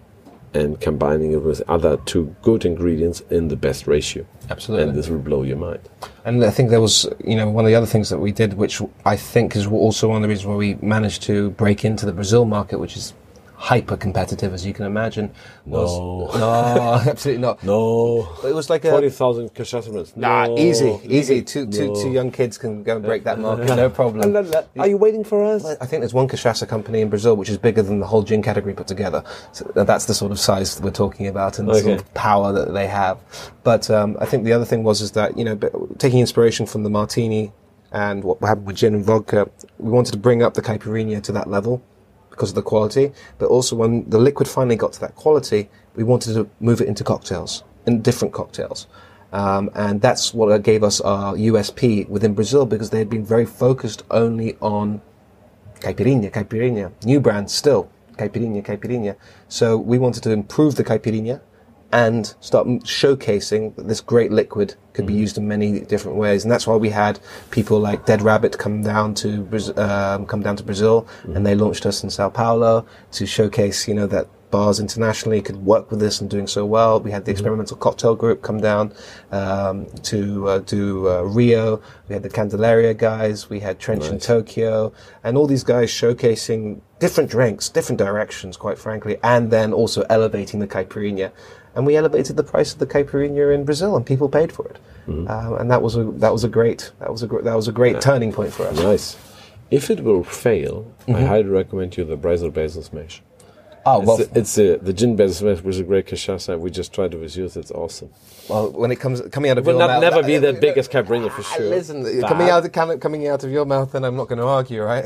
and combining it with other two good ingredients in the best ratio. Absolutely. And this will blow your mind. And I think there was, you know, one of the other things that we did, which I think is also one of the reasons why we managed to break into the Brazil market, which is hyper competitive, as you can imagine. Was, No. No, absolutely not. No. It was like a... forty thousand cachaça runs. Nah, no. easy, easy. Two, No. two, two young kids can go and break that market, no problem. Are you waiting for us? I think there's one cachaça company in Brazil which is bigger than the whole gin category put together. So that's the sort of size that we're talking about and the Okay. sort of power that they have. But um, I think the other thing was is that, you know, taking inspiration from the martini and what happened with gin and vodka, we wanted to bring up the caipirinha to that level because of the quality. But also when the liquid finally got to that quality, we wanted to move it into cocktails, in different cocktails. Um, and that's what gave us our U S P within Brazil, because they had been very focused only on caipirinha, caipirinha, new brand still, caipirinha, caipirinha. So we wanted to improve the caipirinha and start showcasing that this great liquid could be used in many different ways. And that's why we had people like Dead Rabbit come down to Braz- um, come down to Brazil, mm-hmm. and they launched us in Sao Paulo to showcase, you know, that bars internationally could work with this and doing so well. We had the Experimental Cocktail Group come down um, to uh, do uh, Rio. We had the Candelaria guys. We had Trench Nice. in Tokyo. And all these guys showcasing different drinks, different directions, quite frankly, and then also elevating the caipirinha. And we elevated the price of the caipirinha in Brazil, and people paid for it. Mm-hmm. Uh, and that was a that was a great that was a gr- that was a great yeah. turning point for us. Nice. If it will fail, mm-hmm. I highly recommend you the Brazil Basil Smash. Oh well, it's, the, it's the, the gin basil smash, which is a great cachaça. We just tried it with yours. It's awesome. Well, when it comes coming out of it will your not mouth, never that, be uh, the uh, biggest caipirinha for sure. Listen, coming out of, coming out of your mouth, then I'm not going to argue, right?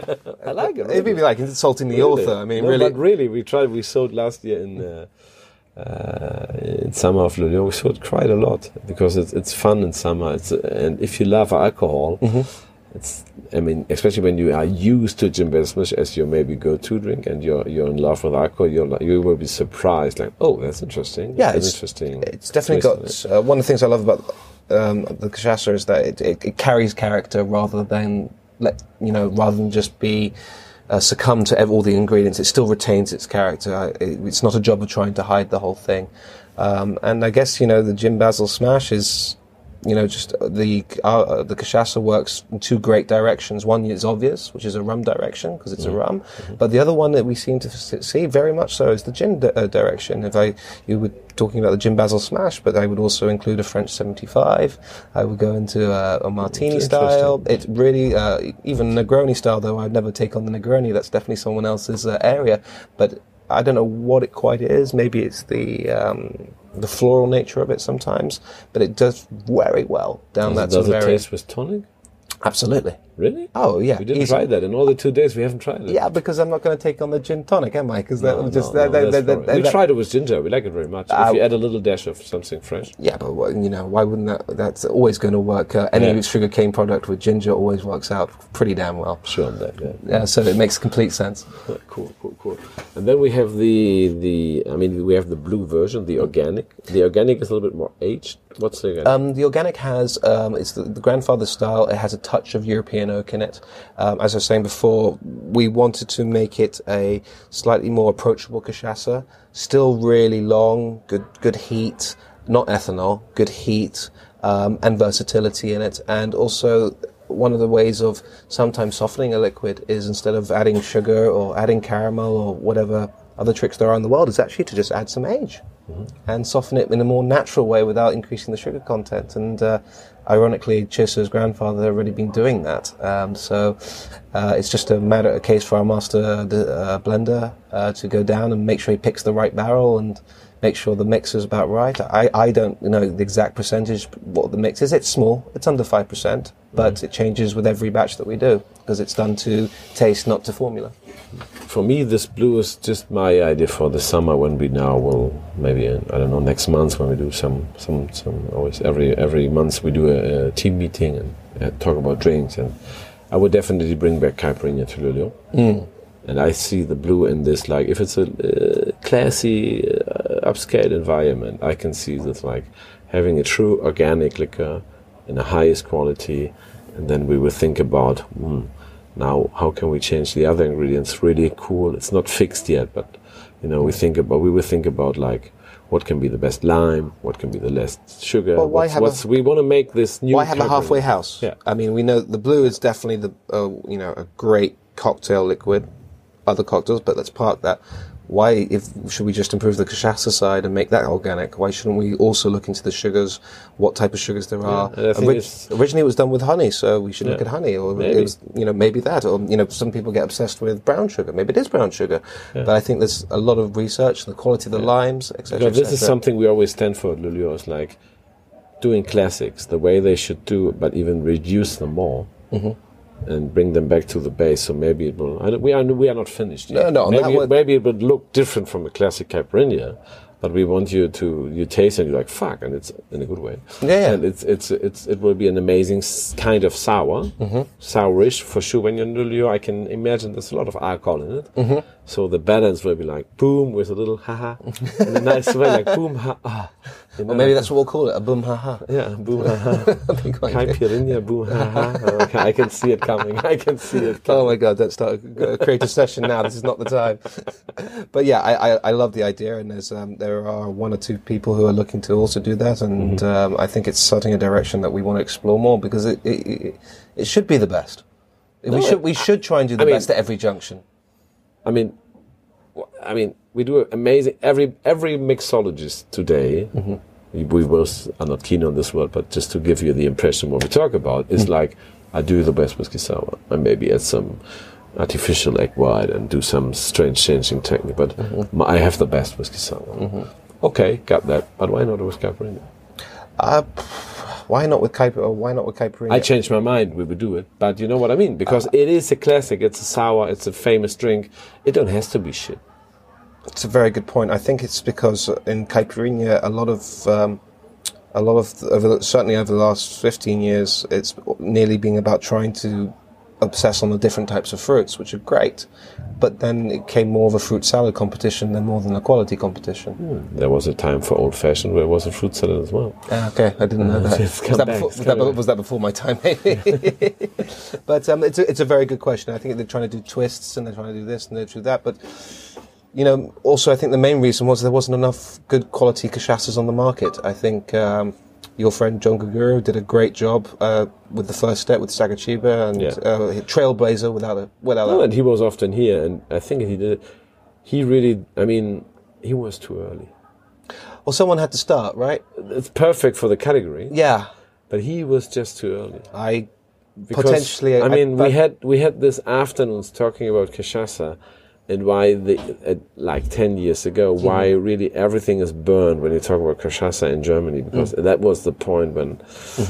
I like it. Really. It'd be like insulting the really? author. I mean, no, really, but really, we tried. We sold last year in uh, uh, in summer of Lyon. We sold quite a lot because it's it's fun in summer. It's and if you love alcohol. Mm-hmm. It's, I mean, especially when you are used to gin basil smash as your maybe go-to drink, and you're you're in love with alcohol, you're you will be surprised. Like, oh, that's interesting. Yeah, that's it's interesting. It's definitely got it. uh, one of the things I love about um, the cachaça is that it, it, it carries character rather than let you know rather than just be uh, succumb to all the ingredients. It still retains its character. It, it's not a job of trying to hide the whole thing. Um, and I guess you know the gin basil smash is. You know, just the uh, the cachaça works in two great directions. One is obvious, which is a rum direction because it's mm-hmm. a rum, mm-hmm. but the other one that we seem to see very much so is the gin di- uh, direction. If I you were talking about the gin basil smash, but I would also include a French seventy-five. I would go into a, a martini style. It really uh, even Negroni style, though I'd never take on the Negroni. That's definitely someone else's uh, area, but I don't know what it quite is. Maybe it's the um, the floral nature of it sometimes, but it does very well down does that it, sort does of it area. taste with tonic? Absolutely. Really? Oh, yeah. We didn't Easy. try that. In all the two days, we haven't tried it. Yeah, because I'm not going to take on the gin tonic, am I? Because that No, will just... no, that, no, that, that's that, probably- that, we that- tried it with ginger. We like it very much. Uh, if you add a little dash of something fresh. Yeah, but well, you know, why wouldn't that? That's always going to work. Uh, any Yeah. sugarcane product with ginger always works out pretty damn well. Sure on that, yeah. Yeah, so it makes complete sense. Cool, cool, cool. And then we have the, the, I mean, we have the blue version, the organic. The organic is a little bit more aged. What's the organic? Um, the organic has, um, it's the, the grandfather style. It has a touch of European oak in it. Um, as I was saying before, we wanted to make it a slightly more approachable cachaça. Still really long, good, good heat, not ethanol, good heat, um, and versatility in it. And also, one of the ways of sometimes softening a liquid is instead of adding sugar or adding caramel or whatever other tricks there are in the world, is actually to just add some age mm-hmm. and soften it in a more natural way without increasing the sugar content. And uh, ironically, Chisa's grandfather had already been doing that. Um, so uh, it's just a matter, a case for our master uh, blender uh, to go down and make sure he picks the right barrel and make sure the mix is about right. I, I don't know the exact percentage what the mix is. It's small. It's under five percent, but mm. it changes with every batch that we do because it's done to taste, not to formula. For me, this blue is just my idea for the summer when we now will, maybe, I don't know, next month when we do some, some, some always every every month we do a, a team meeting and uh, talk about drinks. And I would definitely bring back Caipirinha to Lulio. Mm. And I see the blue in this, like, if it's a uh, classy, uh, upscale environment, I can see this, like, having a true organic liquor in the highest quality, and then we will think about, hmm, now how can we change the other ingredients really cool? It's not fixed yet, but, you know, we think about, we will think about, like, what can be the best lime, what can be the less sugar. Well, why what's, have what's, a, we want to make this new. Why have a halfway house? Yeah. I mean, we know the blue is definitely the, uh, you know, a great cocktail liquid. Other cocktails, but let's park that. Why, if should we just improve the cachaça side and make that organic? Why shouldn't we also look into the sugars, what type of sugars there are? Yeah, Orig- originally, it was done with honey, so we should yeah, look at honey, or maybe. it was, you know, maybe that, or you know, some people get obsessed with brown sugar. Maybe it is brown sugar, yeah. But I think there's a lot of research, the quality of the yeah. limes, et cetera. Because this is something we always stand for at Lulio, is like doing classics the way they should do, but even reduce them more. Mm-hmm. And bring them back to the base, so maybe it will. I don't, we are we are not finished yet. No, no. Maybe, would, maybe it would look different from a classic Caipirinha, but we want you to you taste and you're like fuck, and it's in a good way. Yeah, yeah. And it's it's it's it will be an amazing kind of sour, mm-hmm. sourish for sure. When you're in Lulio, I can imagine there's a lot of alcohol in it, mm-hmm. so the balance will be like boom with a little haha, and a nice way like boom ha ah. You know? Or maybe that's what we'll call it, a boom ha ha. Yeah, boom ha ha. Caipirinha, boom ha ha. Okay, I can see it coming. I can see it coming. Oh my God, let's start a creative session now. This is not the time. But yeah, I, I, I love the idea, and there's um, there are one or two people who are looking to also do that, and mm-hmm. um, I think it's starting a direction that we want to explore more because it it, it, it should be the best. No, we should we should try and do the I mean, best at every junction. I mean, I mean, we do amazing. Every every mixologist today, mm-hmm. we, we both are not keen on this word, but just to give you the impression what we talk about is mm-hmm. like, I do the best whiskey sour, and maybe add some artificial egg white and do some strange changing technique. But mm-hmm. my, I have the best whiskey sour. Mm-hmm. Okay, got that. But why not with Caipirinha? Uh, why not with Caipirinha? Or why not with Caipirinha? I changed my mind. We would do it, but you know what I mean, because uh, it is a classic. It's a sour. It's a famous drink. It don't has to be shit. It's a very good point. I think it's because in Caipirinha, a lot of, um, a lot of, over, certainly over the last fifteen years, it's nearly been about trying to obsess on the different types of fruits, which are great. But then it came more of a fruit salad competition than more than a quality competition. Hmm. There was a time for old fashioned where it was a fruit salad as well. Uh, okay, I didn't know that. Was that, before, was, that was that before my time? But um, it's a, it's a very good question. I think they're trying to do twists and they're trying to do this and they're trying to do that, but. You know, also I think the main reason was there wasn't enough good quality cachaças on the market. I think um, your friend John Gaguro did a great job uh, with the first step with Sagachiba and yeah. uh, Trailblazer without a without. No, a, and he was often here, and I think he did. He really, I mean, he was too early. Well, someone had to start, right? It's perfect for the category. Yeah, but he was just too early. I because, potentially. I mean, I, we had we had this afternoons talking about cachaça. And why, the, uh, like ten years ago, mm-hmm. why really everything is burned when you talk about cachaça in Germany, because mm-hmm. that was the point when, mm-hmm.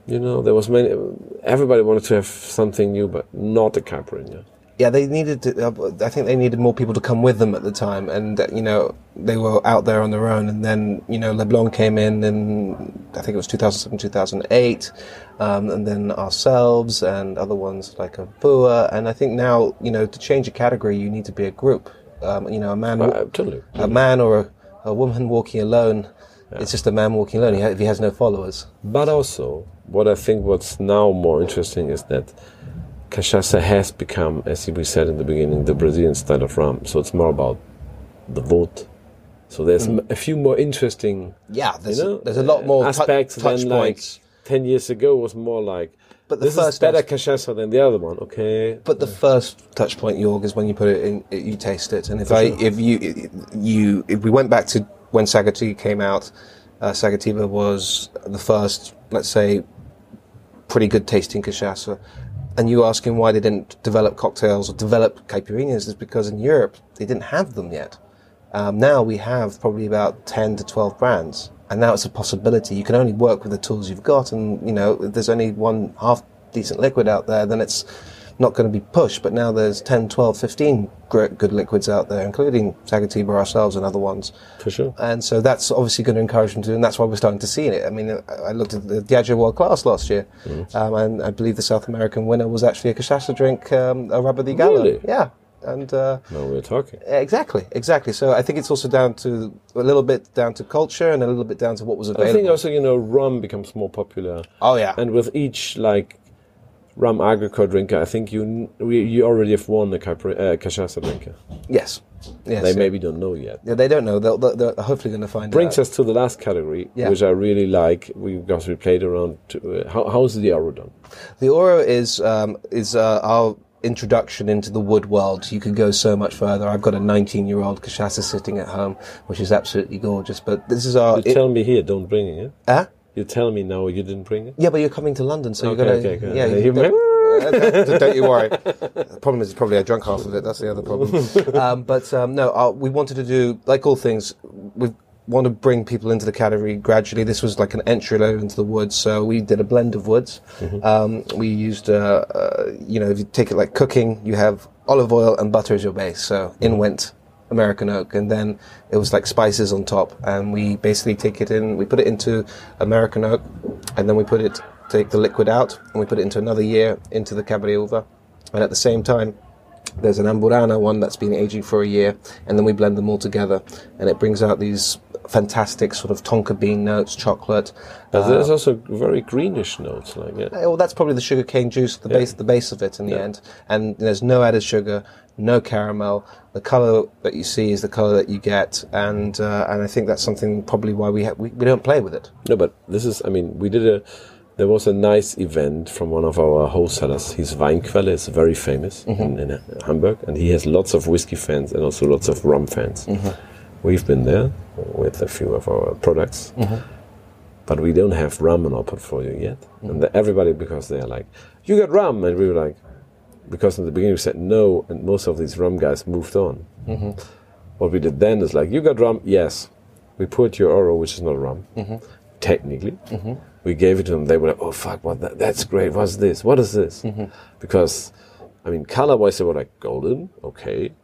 You know, there was many. Everybody wanted to have something new, but not a caipirinha. Yeah, they needed to, uh, I think they needed more people to come with them at the time, and uh, you know, they were out there on their own, and then, you know, Leblanc came in, and I think it was two thousand seven, two thousand eight, um, and then ourselves and other ones like a Bua, and I think now, you know, to change a category, you need to be a group. Um, you know, a man, Uh, totally. a man or a, a woman walking alone. It's just a man walking alone. He ha- if he has no followers. But also, what I think what's now more interesting is that cachaça has become, as we said in the beginning, the Brazilian style of rum. So it's more about the vote. So there's mm. a few more interesting, yeah, there's, you know, there's a lot more aspects tu- touch than points. Like ten years ago was more like, but the this first is better cachaça than the other one. Okay. But the first touch point, Jorg, is when you put it in, you taste it. And if For I, sure. if you, you, if we went back to when Sagatiba came out, uh, Sagatiba was the first, let's say, pretty good tasting cachaça. And you asking why they didn't develop cocktails or develop caipirinhas is because in Europe they didn't have them yet. Um, now we have probably about ten to twelve brands, and now it's a possibility. You can only work with the tools you've got, and you know, if there's only one half decent liquid out there, then it's not going to be pushed. But now there's ten, twelve, fifteen great, good liquids out there, including Sagatiba ourselves and other ones. For sure. And so that's obviously going to encourage them to, and that's why we're starting to see it. I mean, I looked at the Diageo World Class last year, mm. um, and I believe the South American winner was actually a cachaça drink, um, a Rubber de Gallo. Really? Yeah. And uh, now we're talking. Exactly, exactly. So I think it's also down to a little bit down to culture and a little bit down to what was available. I think also, you know, rum becomes more popular. Oh yeah. And with each like rum agricole drinker, I think you you already have won a capri, uh, cachaça drinker. Yes. Yes. They yeah. maybe don't know yet. Yeah, they don't know. They'll, they're, they're hopefully going to find Brings out. us to the last category, Yeah. which I really like. We because we played around. To, uh, how how's the Oro done? The Oro is um, is uh, our introduction into the wood world. You could go so much further. I've got a nineteen-year-old cachaça sitting at home, which is absolutely gorgeous. But this is our. You it, tell me here, don't bring it. Yeah? Huh? You tell me now you didn't bring it. Yeah, but you're coming to London, so Okay, you're gonna. okay, okay. Yeah, You you remember? don't, don't you worry. The problem is probably I drank half of it. That's the other problem. um, but um, no, uh, we wanted to do, like all things, we want to bring people into the category gradually. This was like an entry level into the woods, so we did a blend of woods. Mm-hmm. Um, we used, uh, uh, you know, if you take it like cooking, you have olive oil and butter as your base. So in went American oak, and then it was like spices on top, and we basically take it in, we put it into American oak, and then we put it, take the liquid out, and we put it into another year into the Cabernet Uva, and at the same time there's an Amburana one that's been aging for a year, and then we blend them all together, and it brings out these fantastic sort of tonka bean notes, chocolate. But uh, there's also very greenish notes, like yeah. well, that's probably the sugar cane juice, the Yeah. base, the base of it in the Yeah. end. And there's no added sugar, no caramel. The color that you see is the color that you get, and uh, and I think that's something probably why we ha- we, we don't play with it. No, but this is, I mean, we did a, there was a nice event from one of our wholesalers. His Weinquelle is very famous Mm-hmm. in, in Hamburg, and he has lots of whiskey fans and also lots of rum fans. Mm-hmm. We've been there with a few of our products, mm-hmm. but we don't have rum in our portfolio yet. Mm-hmm. And the, everybody, because they're like, you got rum, and we were like, because in the beginning we said no, and most of these rum guys moved on. Mm-hmm. What we did then is like, you got rum? Yes. We put your Oro, which is not rum, mm-hmm. technically. Mm-hmm. We gave it to them. They were like, oh, fuck, what? That, that's great. What's this? What is this? Mm-hmm. Because, I mean, color-wise, they were like, golden, okay.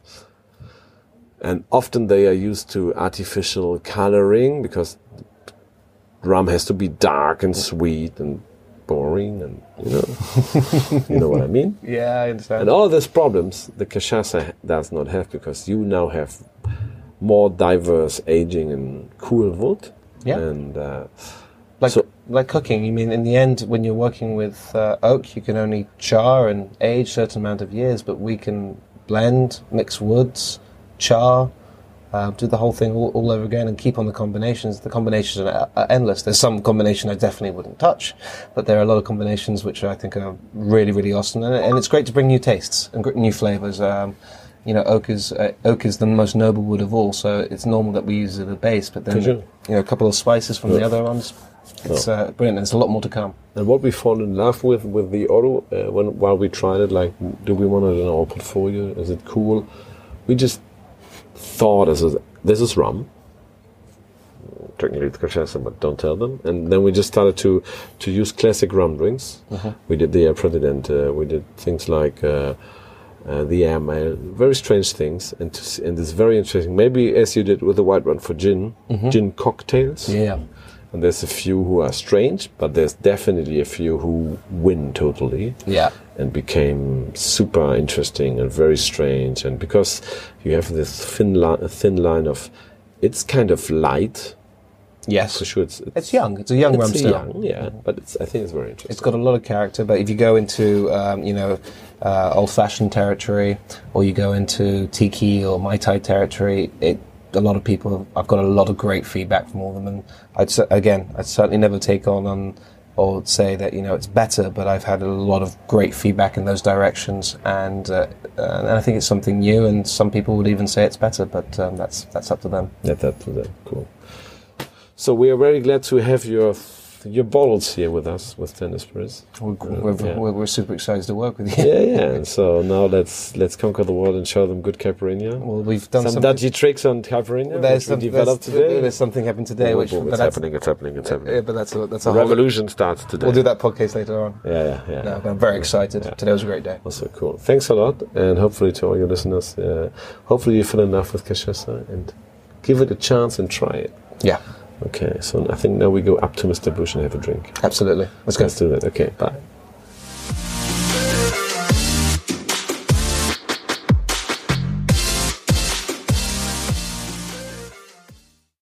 And often they are used to artificial coloring because rum has to be dark and sweet and boring, and you know, you know what I mean. Yeah, I understand. And all these problems the cachaça does not have, because you now have more diverse aging and cool wood. Yeah. And uh, Like so, like cooking, you mean in the end, when you're working with uh, oak, you can only char and age a certain amount of years, but we can blend, mix woods, char, uh, do the whole thing all, all over again, and keep on the combinations. The combinations are, are endless. There's some combination I definitely wouldn't touch, but there are a lot of combinations which I think are really, really awesome, and, and it's great to bring new tastes and gr- new flavors. Um, you know, oak is uh, oak is the most noble wood of all, so it's normal that we use it as a base. But then, sure. you know, a couple of spices from Yeah. the other ones. It's uh, brilliant. There's a lot more to come. and what we fall in love with with the Oro, uh, when while we tried it, like, do we want it in our portfolio? Is it cool? We just thought, as a, this is rum. technically it's cachaça, but don't tell them. And then we just started to to use classic rum drinks. Uh-huh. We did the Air President. Uh, we did things like uh, uh, the Air Mail, very strange things, and to see, and it's very interesting. Maybe as you did with the white one for gin, Mhm. gin cocktails. Yeah. And there's a few who are strange, but there's definitely a few who win totally. Yeah. And became super interesting and very strange. And because you have this thin, li- thin line of, it's kind of light. Yes. For sure. It's, it's, It's young. It's a young it's rum a still. young, yeah. But it's, I think it's very interesting. It's got a lot of character, but if you go into, um, you know, uh, old-fashioned territory, or you go into tiki or Mai Tai territory, it, a lot of people, I've got a lot of great feedback from all of them, and I'd cer- again, I'd certainly never take on on or say that, you know, it's better, but I've had a lot of great feedback in those directions, and uh, and I think it's something new, and some people would even say it's better, but um, that's that's up to them. Yeah, that's that. Cool. So we are very glad to have your your bottles here with us with Tender Spirits. We're, we're, yeah. we're, we're super excited to work with you. Yeah, yeah. And so now let's let's conquer the world and show them good Caipirinha. Well, we've done some some dodgy tricks on Caipirinha, There's, which we some, developed there's, today. there's something happened today, Oh, which boom, but it's that's, happening. It's happening. It's happening. yeah, but that's a, that's The a whole, revolution starts today. We'll do that podcast later on. Yeah, yeah, yeah. No, but I'm very excited. Yeah. Today was a great day. Also cool. Thanks a lot, and hopefully to all your listeners, uh, hopefully you fell in love with cachaça and give it a chance and try it. Yeah, Okay, so I think now we go up to Mister Bush and have a drink. absolutely. Let's go. Let's do that. Okay, bye.